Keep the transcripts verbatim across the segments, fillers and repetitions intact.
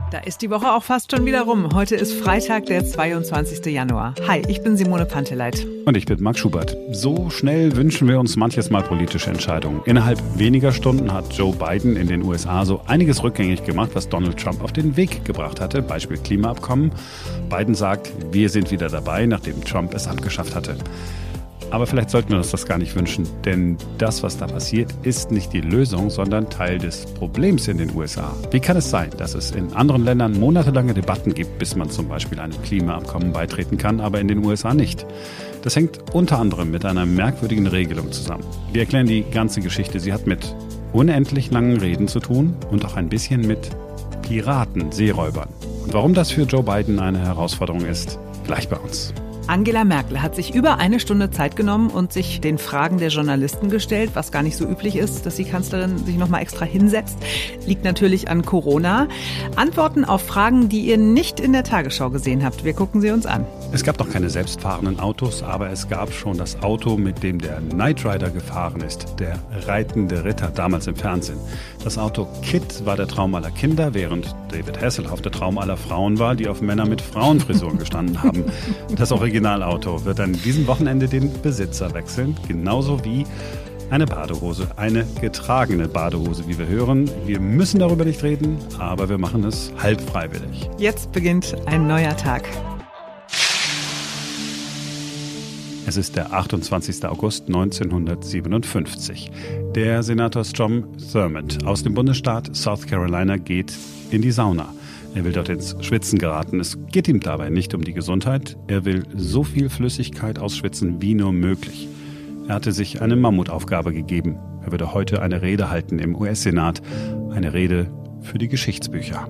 Da ist die Woche auch fast schon wieder rum. Heute ist Freitag, der zweiundzwanzigster Januar. Hi, ich bin Simone Panteleit. Und ich bin Max Schubert. So schnell wünschen wir uns manches Mal politische Entscheidungen. Innerhalb weniger Stunden hat Joe Biden in den U S A so einiges rückgängig gemacht, was Donald Trump auf den Weg gebracht hatte. Beispiel Klimaabkommen. Biden sagt, wir sind wieder dabei, nachdem Trump es abgeschafft hatte. Aber vielleicht sollten wir uns das gar nicht wünschen, denn das, was da passiert, ist nicht die Lösung, sondern Teil des Problems in den U S A. Wie kann es sein, dass es in anderen Ländern monatelange Debatten gibt, bis man zum Beispiel einem Klimaabkommen beitreten kann, aber in den U S A nicht? Das hängt unter anderem mit einer merkwürdigen Regelung zusammen. Wir erklären die ganze Geschichte. Sie hat mit unendlich langen Reden zu tun und auch ein bisschen mit Piraten, Seeräubern. Und warum das für Joe Biden eine Herausforderung ist, gleich bei uns. Angela Merkel hat sich über eine Stunde Zeit genommen und sich den Fragen der Journalisten gestellt, was gar nicht so üblich ist, dass die Kanzlerin sich nochmal extra hinsetzt. Liegt natürlich an Corona. Antworten auf Fragen, die ihr nicht in der Tagesschau gesehen habt. Wir gucken sie uns an. Es gab noch keine selbstfahrenden Autos, aber es gab schon das Auto, mit dem der Knight Rider gefahren ist, der reitende Ritter, damals im Fernsehen. Das Auto Kit war der Traum aller Kinder, während David Hasselhoff der Traum aller Frauen war, die auf Männer mit Frauenfrisuren gestanden haben. Das Originalauto wird an diesem Wochenende den Besitzer wechseln, genauso wie eine Badehose, eine getragene Badehose, wie wir hören. Wir müssen darüber nicht reden, aber wir machen es halb freiwillig. Jetzt beginnt ein neuer Tag. Es ist der achtundzwanzigster August neunzehnhundertsiebenundfünfzig. Der Senator Strom Thurmond aus dem Bundesstaat South Carolina geht in die Sauna. Er will dort ins Schwitzen geraten. Es geht ihm dabei nicht um die Gesundheit. Er will so viel Flüssigkeit ausschwitzen wie nur möglich. Er hatte sich eine Mammutaufgabe gegeben. Er würde heute eine Rede halten im U S-Senat. Eine Rede für die Geschichtsbücher.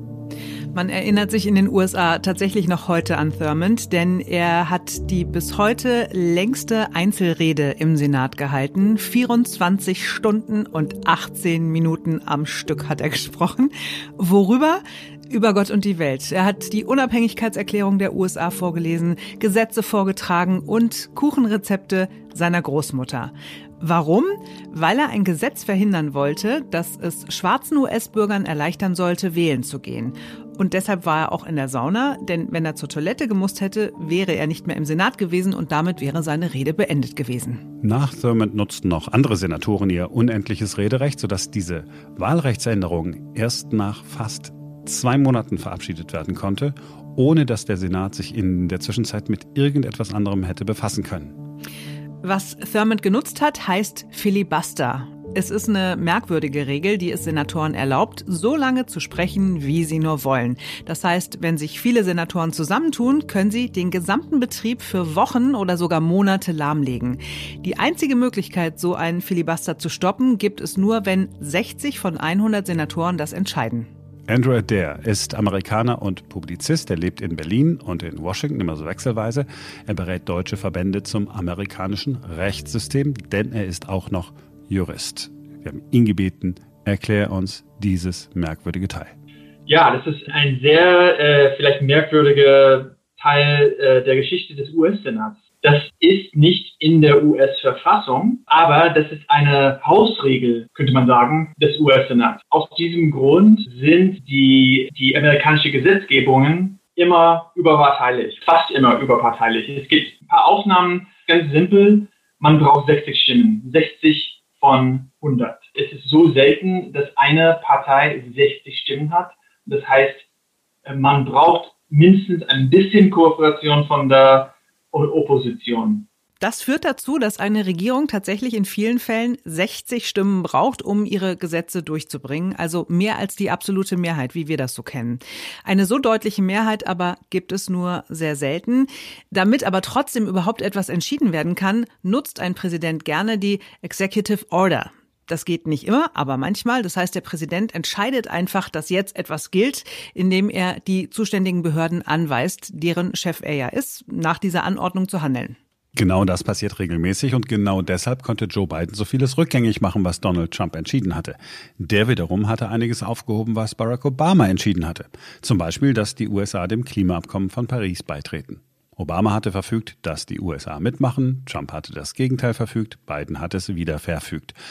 Man erinnert sich in den U S A tatsächlich noch heute an Thurmond, denn er hat die bis heute längste Einzelrede im Senat gehalten. vierundzwanzig Stunden und achtzehn Minuten am Stück hat er gesprochen. Worüber? Über Gott und die Welt. Er hat die Unabhängigkeitserklärung der U S A vorgelesen, Gesetze vorgetragen und Kuchenrezepte seiner Großmutter. Warum? Weil er ein Gesetz verhindern wollte, das es schwarzen U S-Bürgern erleichtern sollte, wählen zu gehen. Und deshalb war er auch in der Sauna, denn wenn er zur Toilette gemusst hätte, wäre er nicht mehr im Senat gewesen und damit wäre seine Rede beendet gewesen. Nach Thurmond nutzten noch andere Senatoren ihr unendliches Rederecht, sodass diese Wahlrechtsänderung erst nach fast zwei Monaten verabschiedet werden konnte, ohne dass der Senat sich in der Zwischenzeit mit irgendetwas anderem hätte befassen können. Was Thurmond genutzt hat, heißt Filibuster. Es ist eine merkwürdige Regel, die es Senatoren erlaubt, so lange zu sprechen, wie sie nur wollen. Das heißt, wenn sich viele Senatoren zusammentun, können sie den gesamten Betrieb für Wochen oder sogar Monate lahmlegen. Die einzige Möglichkeit, so einen Filibuster zu stoppen, gibt es nur, wenn sechzig von hundert Senatoren das entscheiden. Andrew Adair ist Amerikaner und Publizist. Er lebt in Berlin und in Washington, immer so wechselweise. Er berät deutsche Verbände zum amerikanischen Rechtssystem, denn er ist auch noch Jurist. Wir haben ihn gebeten, erklär uns dieses merkwürdige Teil. Ja, das ist ein sehr äh, vielleicht merkwürdiger Teil äh, der Geschichte des U S-Senats. Das ist nicht in der U S-Verfassung, aber das ist eine Hausregel, könnte man sagen, des U S-Senats. Aus diesem Grund sind die, die amerikanische Gesetzgebungen immer überparteilich, fast immer überparteilich. Es gibt ein paar Ausnahmen, ganz simpel, man braucht sechzig Stimmen, sechzig von hundert. Es ist so selten, dass eine Partei sechzig Stimmen hat. Das heißt, man braucht mindestens ein bisschen Kooperation von der Opposition. Das führt dazu, dass eine Regierung tatsächlich in vielen Fällen sechzig Stimmen braucht, um ihre Gesetze durchzubringen. Also mehr als die absolute Mehrheit, wie wir das so kennen. Eine so deutliche Mehrheit aber gibt es nur sehr selten. Damit aber trotzdem überhaupt etwas entschieden werden kann, nutzt ein Präsident gerne die Executive Order. Das geht nicht immer, aber manchmal. Das heißt, der Präsident entscheidet einfach, dass jetzt etwas gilt, indem er die zuständigen Behörden anweist, deren Chef er ja ist, nach dieser Anordnung zu handeln. Genau das passiert regelmäßig und genau deshalb konnte Joe Biden so vieles rückgängig machen, was Donald Trump entschieden hatte. Der wiederum hatte einiges aufgehoben, was Barack Obama entschieden hatte. Zum Beispiel, dass die U S A dem Klimaabkommen von Paris beitreten. Obama hatte verfügt, dass die U S A mitmachen, Trump hatte das Gegenteil verfügt, Biden hat es wieder verfügt.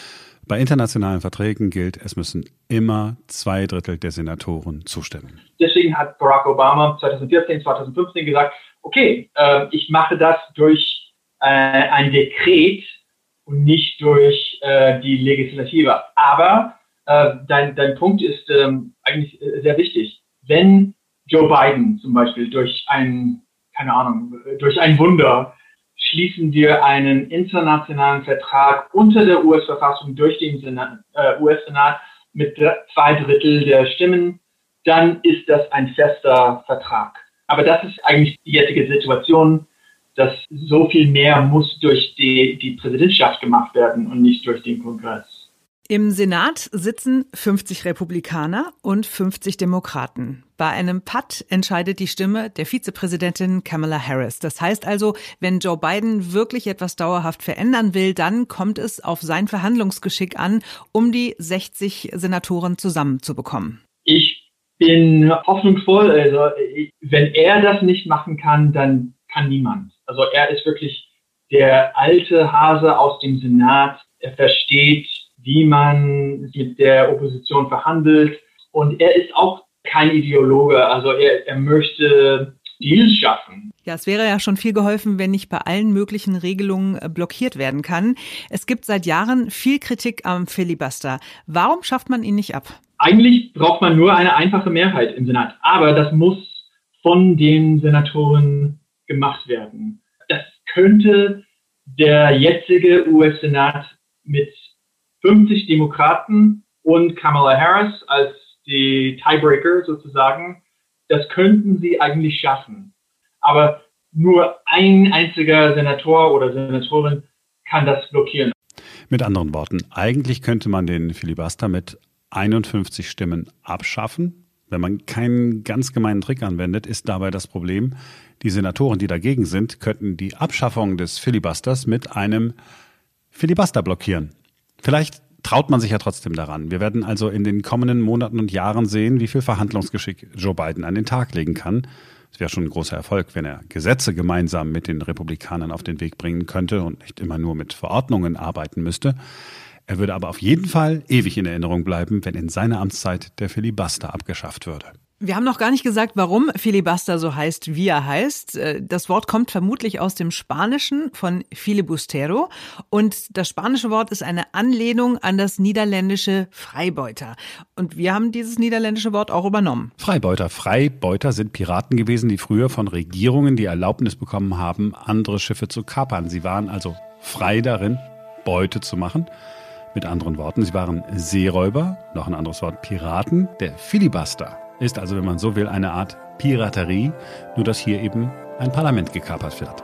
Bei internationalen Verträgen gilt, es müssen immer zwei Drittel der Senatoren zustimmen. Deswegen hat Barack Obama zwanzig vierzehn, zwanzig fünfzehn gesagt, okay, äh, ich mache das durch äh, ein Dekret und nicht durch äh, die Legislative. Aber äh, dein, dein Punkt ist ähm, eigentlich sehr wichtig. Wenn Joe Biden zum Beispiel durch ein, keine Ahnung, durch ein Wunder schließen wir einen internationalen Vertrag unter der U S-Verfassung durch den Senat, äh, U S-Senat mit zwei Drittel der Stimmen, dann ist das ein fester Vertrag. Aber das ist eigentlich die jetzige Situation, dass so viel mehr muss durch die, die Präsidentschaft gemacht werden und nicht durch den Kongress. Im Senat sitzen fünfzig Republikaner und fünfzig Demokraten. Bei einem Patt entscheidet die Stimme der Vizepräsidentin Kamala Harris. Das heißt also, wenn Joe Biden wirklich etwas dauerhaft verändern will, dann kommt es auf sein Verhandlungsgeschick an, um die sechzig Senatoren zusammenzubekommen. Ich bin hoffnungsvoll. Also, wenn er das nicht machen kann, dann kann niemand. Also er ist wirklich der alte Hase aus dem Senat. Er versteht, wie man mit der Opposition verhandelt. Und er ist auch kein Ideologe. Also er, er möchte Deals schaffen. Ja, es wäre ja schon viel geholfen, wenn nicht bei allen möglichen Regelungen blockiert werden kann. Es gibt seit Jahren viel Kritik am Filibuster. Warum schafft man ihn nicht ab? Eigentlich braucht man nur eine einfache Mehrheit im Senat. Aber das muss von den Senatoren gemacht werden. Das könnte der jetzige U S-Senat mit fünfzig Demokraten und Kamala Harris als die Tiebreaker sozusagen, das könnten sie eigentlich schaffen. Aber nur ein einziger Senator oder Senatorin kann das blockieren. Mit anderen Worten, eigentlich könnte man den Filibuster mit einundfünfzig Stimmen abschaffen. Wenn man keinen ganz gemeinen Trick anwendet, ist dabei das Problem, die Senatoren, die dagegen sind, könnten die Abschaffung des Filibusters mit einem Filibuster blockieren. Vielleicht traut man sich ja trotzdem daran. Wir werden also in den kommenden Monaten und Jahren sehen, wie viel Verhandlungsgeschick Joe Biden an den Tag legen kann. Es wäre schon ein großer Erfolg, wenn er Gesetze gemeinsam mit den Republikanern auf den Weg bringen könnte und nicht immer nur mit Verordnungen arbeiten müsste. Er würde aber auf jeden Fall ewig in Erinnerung bleiben, wenn in seiner Amtszeit der Filibuster abgeschafft würde. Wir haben noch gar nicht gesagt, warum Filibuster so heißt, wie er heißt. Das Wort kommt vermutlich aus dem Spanischen von filibustero und das spanische Wort ist eine Anlehnung an das niederländische Freibeuter. Und wir haben dieses niederländische Wort auch übernommen. Freibeuter. Freibeuter sind Piraten gewesen, die früher von Regierungen die Erlaubnis bekommen haben, andere Schiffe zu kapern. Sie waren also frei darin, Beute zu machen. Mit anderen Worten, sie waren Seeräuber, noch ein anderes Wort, Piraten. Der Filibuster ist also, wenn man so will, eine Art Piraterie, nur dass hier eben ein Parlament gekapert wird.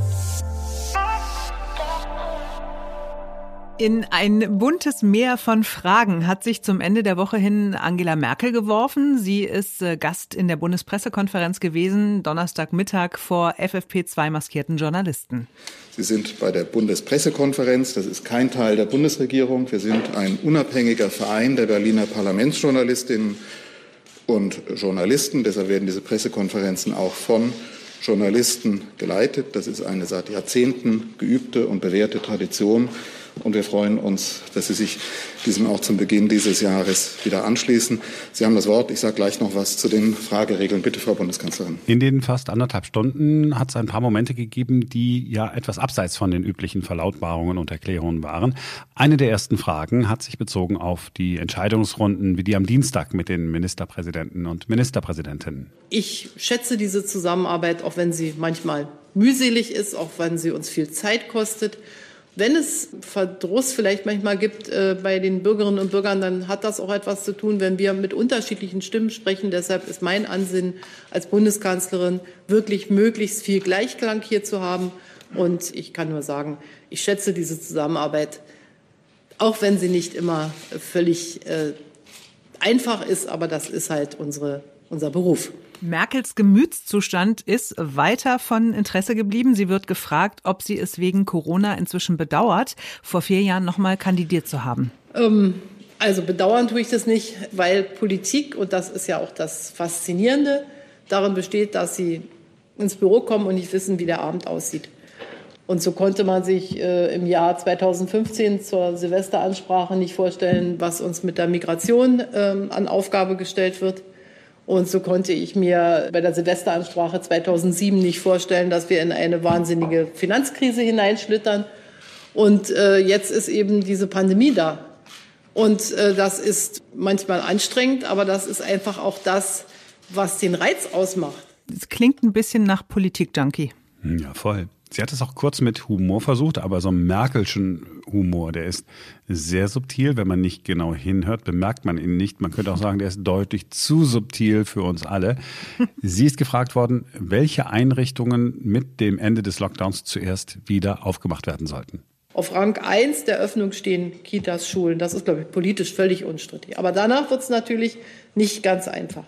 In ein buntes Meer von Fragen hat sich zum Ende der Woche hin Angela Merkel geworfen. Sie ist Gast in der Bundespressekonferenz gewesen, Donnerstagmittag vor F F P zwei maskierten Journalisten. Sie sind bei der Bundespressekonferenz, das ist kein Teil der Bundesregierung. Wir sind ein unabhängiger Verein der Berliner Parlamentsjournalistinnen und Journalisten. Deshalb werden diese Pressekonferenzen auch von Journalisten geleitet. Das ist eine seit Jahrzehnten geübte und bewährte Tradition. Und wir freuen uns, dass Sie sich diesem auch zum Beginn dieses Jahres wieder anschließen. Sie haben das Wort. Ich sage gleich noch was zu den Frageregeln. Bitte, Frau Bundeskanzlerin. In den fast anderthalb Stunden hat es ein paar Momente gegeben, die ja etwas abseits von den üblichen Verlautbarungen und Erklärungen waren. Eine der ersten Fragen hat sich bezogen auf die Entscheidungsrunden, wie die am Dienstag mit den Ministerpräsidenten und Ministerpräsidentinnen. Ich schätze diese Zusammenarbeit, auch wenn sie manchmal mühselig ist, auch wenn sie uns viel Zeit kostet. Wenn es Verdruss vielleicht manchmal gibt äh, bei den Bürgerinnen und Bürgern, dann hat das auch etwas zu tun, wenn wir mit unterschiedlichen Stimmen sprechen. Deshalb ist mein Ansinnen als Bundeskanzlerin, wirklich möglichst viel Gleichklang hier zu haben. Und ich kann nur sagen, ich schätze diese Zusammenarbeit, auch wenn sie nicht immer völlig äh, einfach ist, aber das ist halt unsere, unser Beruf. Merkels Gemütszustand ist weiter von Interesse geblieben. Sie wird gefragt, ob sie es wegen Corona inzwischen bedauert, vor vier Jahren noch mal kandidiert zu haben. Ähm, also bedauern tue ich das nicht, weil Politik, und das ist ja auch das Faszinierende, darin besteht, dass Sie ins Büro kommen und nicht wissen, wie der Abend aussieht. Und so konnte man sich äh, im Jahr zweitausendfünfzehn zur Silvesteransprache nicht vorstellen, was uns mit der Migration ähm, an Aufgabe gestellt wird. Und so konnte ich mir bei der Silvesteransprache zweitausendsieben nicht vorstellen, dass wir in eine wahnsinnige Finanzkrise hineinschlittern. Und äh, jetzt ist eben diese Pandemie da. Und äh, das ist manchmal anstrengend, aber das ist einfach auch das, was den Reiz ausmacht. Es klingt ein bisschen nach Politik-Junkie. Ja, voll. Sie hat es auch kurz mit Humor versucht, aber so einen Merkelschen Humor, der ist sehr subtil. Wenn man nicht genau hinhört, bemerkt man ihn nicht. Man könnte auch sagen, der ist deutlich zu subtil für uns alle. Sie ist gefragt worden, welche Einrichtungen mit dem Ende des Lockdowns zuerst wieder aufgemacht werden sollten. Auf Rang eins der Öffnung stehen Kitas, Schulen. Das ist, glaube ich, politisch völlig unstrittig. Aber danach wird es natürlich nicht ganz einfach.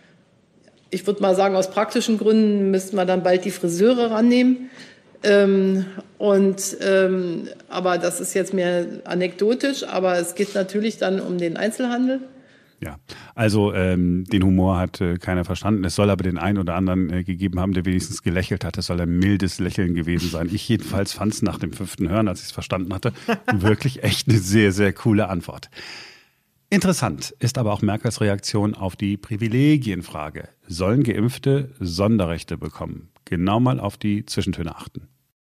Ich würde mal sagen, aus praktischen Gründen müssten wir dann bald die Friseure rannehmen. Ähm, und, ähm, aber das ist jetzt mehr anekdotisch, aber es geht natürlich dann um den Einzelhandel. Ja, also ähm, den Humor hat äh, keiner verstanden. Es soll aber den einen oder anderen äh, gegeben haben, der wenigstens gelächelt hat. Es soll ein mildes Lächeln gewesen sein. Ich jedenfalls fand es nach dem fünften Hören, als ich es verstanden hatte, wirklich echt eine sehr, sehr coole Antwort. Interessant ist aber auch Merkels Reaktion auf die Privilegienfrage. Sollen Geimpfte Sonderrechte bekommen? Genau mal auf die Zwischentöne achten.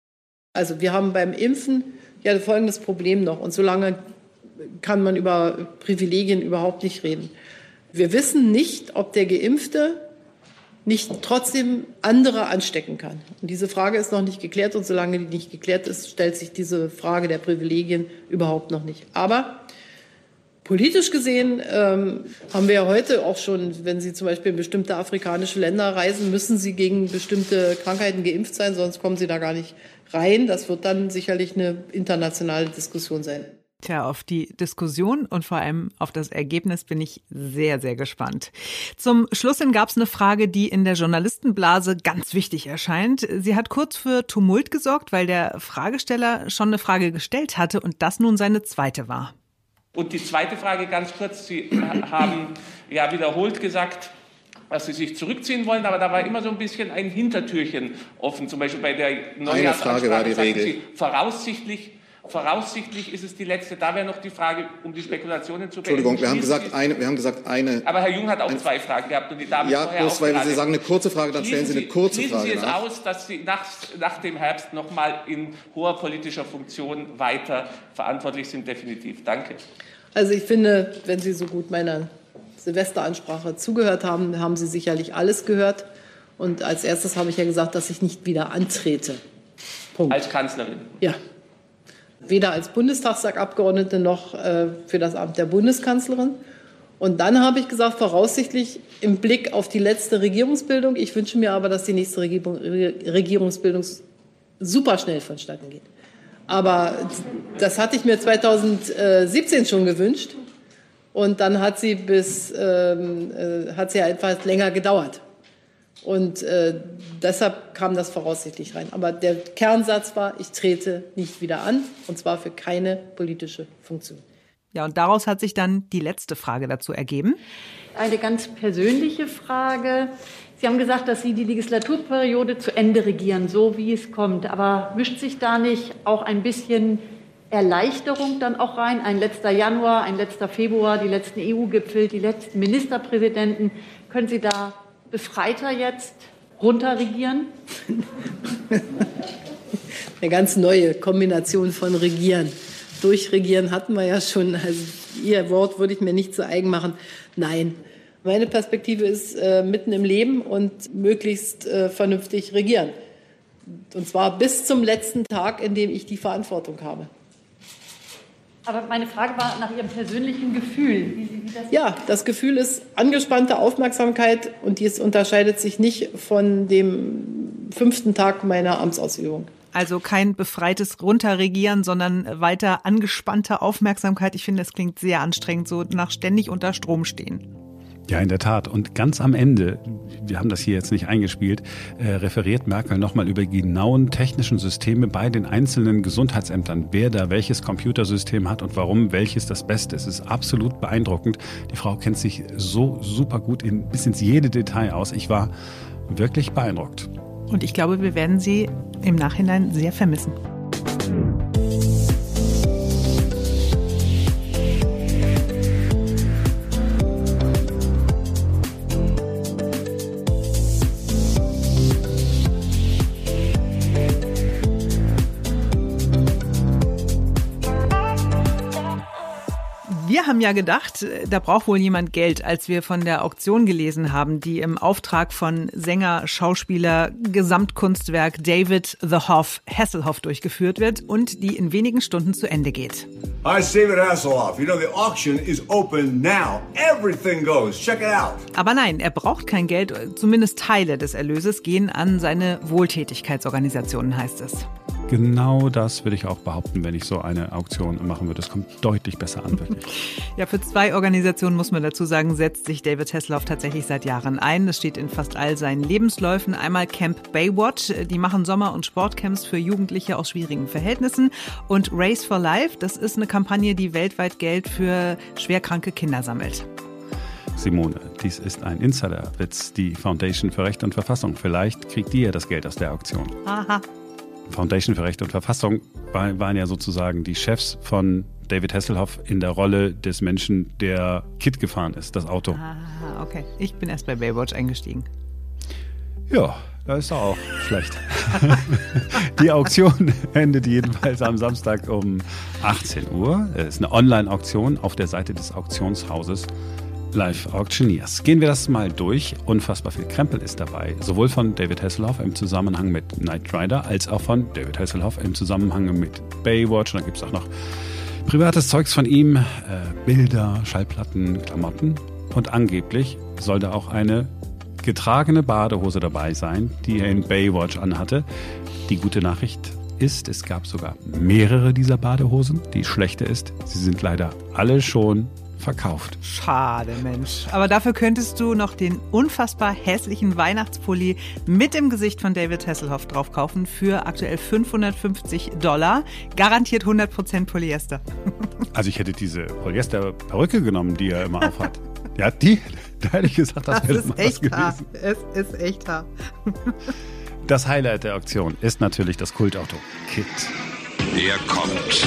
Also wir haben beim Impfen ja folgendes Problem noch. Und solange kann man über Privilegien überhaupt nicht reden. Wir wissen nicht, ob der Geimpfte nicht trotzdem andere anstecken kann. Und diese Frage ist noch nicht geklärt. Und solange die nicht geklärt ist, stellt sich diese Frage der Privilegien überhaupt noch nicht. Aber politisch gesehen ähm, haben wir ja heute auch schon, wenn Sie zum Beispiel in bestimmte afrikanische Länder reisen, müssen Sie gegen bestimmte Krankheiten geimpft sein, sonst kommen Sie da gar nicht rein. Das wird dann sicherlich eine internationale Diskussion sein. Tja, auf die Diskussion und vor allem auf das Ergebnis bin ich sehr, sehr gespannt. Zum Schluss hin gab es eine Frage, die in der Journalistenblase ganz wichtig erscheint. Sie hat kurz für Tumult gesorgt, weil der Fragesteller schon eine Frage gestellt hatte und das nun seine zweite war. Und die zweite Frage ganz kurz. Sie haben ja wiederholt gesagt, dass Sie sich zurückziehen wollen, aber da war immer so ein bisschen ein Hintertürchen offen. Zum Beispiel bei der Neujahrsansprache war die sagten Regel. Sie, voraussichtlich, voraussichtlich ist es die letzte. Da wäre noch die Frage, um die Spekulationen zu beenden. Entschuldigung, wir haben gesagt eine. Wir haben gesagt eine. Aber Herr Jung hat auch ein, zwei Fragen gehabt und die Damen ja, vorher bloß auch weil gerade. Sie sagen eine kurze Frage, dann stellen Sie eine kurze schließen Frage Sie es nach. aus, dass Sie nach, nach dem Herbst noch mal in hoher politischer Funktion weiter verantwortlich sind, definitiv. Danke. Also ich finde, wenn Sie so gut meiner Silvesteransprache zugehört haben, haben Sie sicherlich alles gehört. Und als erstes habe ich ja gesagt, dass ich nicht wieder antrete. Punkt. Als Kanzlerin? Ja. Weder als Bundestagsabgeordnete noch äh, für das Amt der Bundeskanzlerin. Und dann habe ich gesagt, voraussichtlich im Blick auf die letzte Regierungsbildung. Ich wünsche mir aber, dass die nächste Regierung, Regierungsbildung super schnell vonstatten geht. Aber das hatte ich mir zweitausendsiebzehn schon gewünscht. Und dann hat sie bis ähm, äh, hat sie ja etwas länger gedauert. Und äh, deshalb kam das voraussichtlich rein. Aber der Kernsatz war, ich trete nicht wieder an, und zwar für keine politische Funktion. Ja, und daraus hat sich dann die letzte Frage dazu ergeben. Eine ganz persönliche Frage. Sie haben gesagt, dass Sie die Legislaturperiode zu Ende regieren, so wie es kommt. Aber mischt sich da nicht auch ein bisschen Erleichterung dann auch rein? Ein letzter Januar, ein letzter Februar, die letzten E U-Gipfel, die letzten Ministerpräsidenten. Können Sie da befreiter jetzt runterregieren? Eine ganz neue Kombination von Regieren. Durchregieren hatten wir ja schon. Also Ihr Wort würde ich mir nicht zu eigen machen. Nein. Meine Perspektive ist äh, mitten im Leben und möglichst äh, vernünftig regieren. Und zwar bis zum letzten Tag, in dem ich die Verantwortung habe. Aber meine Frage war nach Ihrem persönlichen Gefühl. Wie, wie das ja, das Gefühl ist angespannte Aufmerksamkeit und dies unterscheidet sich nicht von dem fünften Tag meiner Amtsausübung. Also kein befreites Runterregieren, sondern weiter angespannte Aufmerksamkeit. Ich finde, das klingt sehr anstrengend, so nach ständig unter Strom stehen. Ja, in der Tat. Und ganz am Ende, wir haben das hier jetzt nicht eingespielt, äh, referiert Merkel nochmal über die genauen technischen Systeme bei den einzelnen Gesundheitsämtern, wer da welches Computersystem hat und warum welches das Beste ist. Es ist absolut beeindruckend. Die Frau kennt sich so super gut in bis ins jede Detail aus. Ich war wirklich beeindruckt. Und ich glaube, wir werden sie im Nachhinein sehr vermissen. Wir haben ja gedacht, da braucht wohl jemand Geld, als wir von der Auktion gelesen haben, die im Auftrag von Sänger, Schauspieler, Gesamtkunstwerk David The Hoff Hasselhoff durchgeführt wird und die in wenigen Stunden zu Ende geht. Hi, it's David Hasselhoff. You know, the auction is open now. Everything goes. Check it out. Aber nein, er braucht kein Geld. Zumindest Teile des Erlöses gehen an seine Wohltätigkeitsorganisationen, heißt es. Genau das würde ich auch behaupten, wenn ich so eine Auktion machen würde. Es kommt deutlich besser an, wirklich. Ja, für zwei Organisationen, muss man dazu sagen, setzt sich David Hasselhoff tatsächlich seit Jahren ein. Das steht in fast all seinen Lebensläufen. Einmal Camp Baywatch, die machen Sommer- und Sportcamps für Jugendliche aus schwierigen Verhältnissen. Und Race for Life, das ist eine Kampagne, die weltweit Geld für schwerkranke Kinder sammelt. Simone, dies ist ein Insiderwitz, die Foundation für Recht und Verfassung. Vielleicht kriegt die ja das Geld aus der Auktion. Aha. Foundation für Recht und Verfassung waren ja sozusagen die Chefs von David Hasselhoff in der Rolle des Menschen, der Kit gefahren ist, das Auto. Ah, okay. Ich bin erst bei Baywatch eingestiegen. Ja, das ist doch auch schlecht. Die Auktion endet jedenfalls am Samstag um achtzehn Uhr. Es ist eine Online-Auktion auf der Seite des Auktionshauses Live Auctioneers. Gehen wir das mal durch. Unfassbar viel Krempel ist dabei. Sowohl von David Hasselhoff im Zusammenhang mit Knight Rider als auch von David Hasselhoff im Zusammenhang mit Baywatch. Und dann gibt es auch noch privates Zeugs von ihm, äh, Bilder, Schallplatten, Klamotten. Und angeblich soll da auch eine getragene Badehose dabei sein, die er in Baywatch anhatte. Die gute Nachricht ist, es gab sogar mehrere dieser Badehosen. Die schlechte ist, sie sind leider alle schon verkauft. Schade, Mensch. Aber dafür könntest du noch den unfassbar hässlichen Weihnachtspulli mit dem Gesicht von David Hasselhoff drauf kaufen für aktuell fünfhundertfünfzig Dollar. Garantiert hundert Prozent Polyester. Also ich hätte diese Polyester-Perücke genommen, die er immer aufhat. Ja, die, da hätte ich gesagt, das, das wäre mal was gewesen. Haar. Es ist echt hart. Das Highlight der Auktion ist natürlich das Kultauto Kit. Hier kommt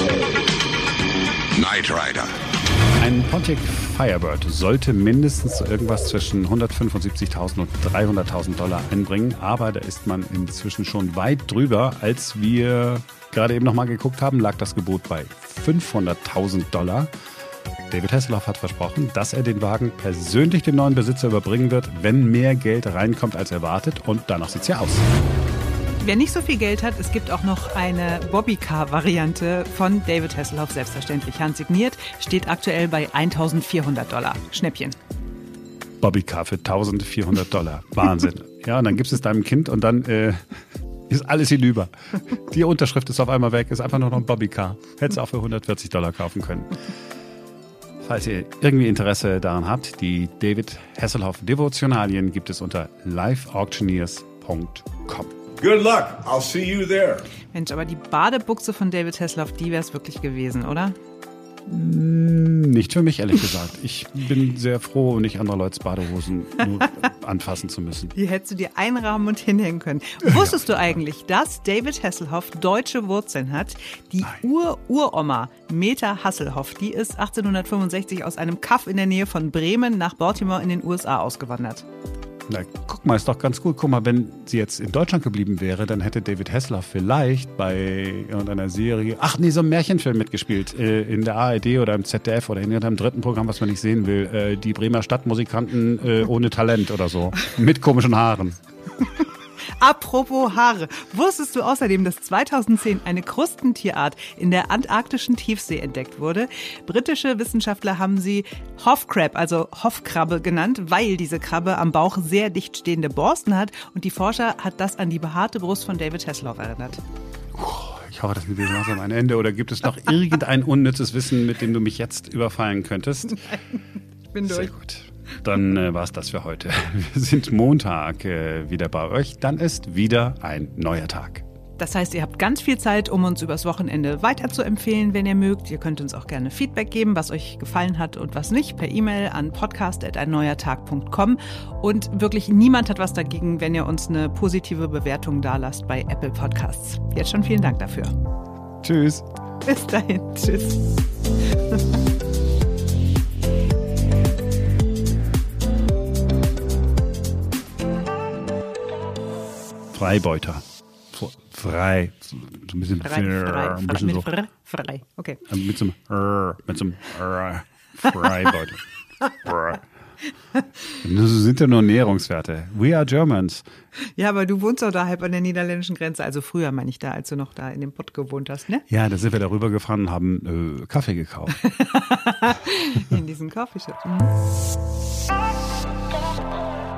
Knight Rider. Ein Pontiac Firebird sollte mindestens irgendwas zwischen hundertfünfundsiebzigtausend und dreihunderttausend Dollar einbringen, aber da ist man inzwischen schon weit drüber. Als wir gerade eben nochmal geguckt haben, lag das Gebot bei fünfhunderttausend Dollar. David Hasselhoff hat versprochen, dass er den Wagen persönlich dem neuen Besitzer überbringen wird, wenn mehr Geld reinkommt als erwartet, und danach sieht es ja aus. Wer nicht so viel Geld hat, es gibt auch noch eine Bobbycar-Variante von David Hasselhoff, selbstverständlich handsigniert, steht aktuell bei eintausendvierhundert Dollar. Schnäppchen. Bobbycar für eintausendvierhundert Dollar. Wahnsinn. Ja, und dann gibst du es deinem Kind und dann äh, ist alles hinüber. Die Unterschrift ist auf einmal weg, ist einfach nur noch ein Bobbycar. Hättest du auch für hundertvierzig Dollar kaufen können. Falls ihr irgendwie Interesse daran habt, die David Hasselhoff Devotionalien gibt es unter live auctioneers punkt com. Good luck. I'll see you there. Mensch, aber die Badebuchse von David Hasselhoff, die wäre es wirklich gewesen, oder? Nicht für mich, ehrlich gesagt. Ich bin sehr froh, nicht andere Leute Badehosen nur anfassen zu müssen. Die hättest du dir einrahmen und hinhängen können. Wusstest du eigentlich, dass David Hasselhoff deutsche Wurzeln hat? Die Ur-Uroma Meta Hasselhoff, die ist achtzehnhundertfünfundsechzig aus einem Kaff in der Nähe von Bremen nach Baltimore in den U S A ausgewandert. Na, guck mal, ist doch ganz gut. Guck mal, wenn sie jetzt in Deutschland geblieben wäre, dann hätte David Hasselhoff vielleicht bei irgendeiner Serie, ach nee, so einem Märchenfilm mitgespielt, äh, in der A R D oder im Z D F oder in irgendeinem dritten Programm, was man nicht sehen will. Äh, die Bremer Stadtmusikanten äh, ohne Talent oder so. Mit komischen Haaren. Apropos Haare. Wusstest du außerdem, dass zweitausendzehn eine Krustentierart in der antarktischen Tiefsee entdeckt wurde? Britische Wissenschaftler haben sie Hoff Crab, also Hoffkrabbe genannt, weil diese Krabbe am Bauch sehr dicht stehende Borsten hat, und die Forscher hat das an die behaarte Brust von David Hasselhoff erinnert. Ich hoffe, das wird langsam ein Ende. Oder gibt es noch irgendein unnützes Wissen, mit dem du mich jetzt überfallen könntest? Nein, ich bin durch. Sehr gut. Dann äh, war es das für heute. Wir sind Montag äh, wieder bei euch. Dann ist wieder ein neuer Tag. Das heißt, ihr habt ganz viel Zeit, um uns übers Wochenende weiterzuempfehlen, wenn ihr mögt. Ihr könnt uns auch gerne Feedback geben, was euch gefallen hat und was nicht, per E-Mail an podcast at ein neuer tag punkt com. Und wirklich niemand hat was dagegen, wenn ihr uns eine positive Bewertung dalasst bei Apple Podcasts. Jetzt schon vielen Dank dafür. Tschüss. Bis dahin. Tschüss. Freibeuter. Frei. So ein bisschen frei. Frei. ein bisschen mit so. frei. Frei. Okay. Mit so einem, mit so einem Freibeuter. Das sind ja nur Näherungswerte. We are Germans. Ja, aber du wohnst doch da halb an der niederländischen Grenze. Also früher, meine ich da, als du noch da in dem Pott gewohnt hast, ne? Ja, da sind wir darüber gefahren und haben äh, Kaffee gekauft. In diesen Coffeeshop. Mhm.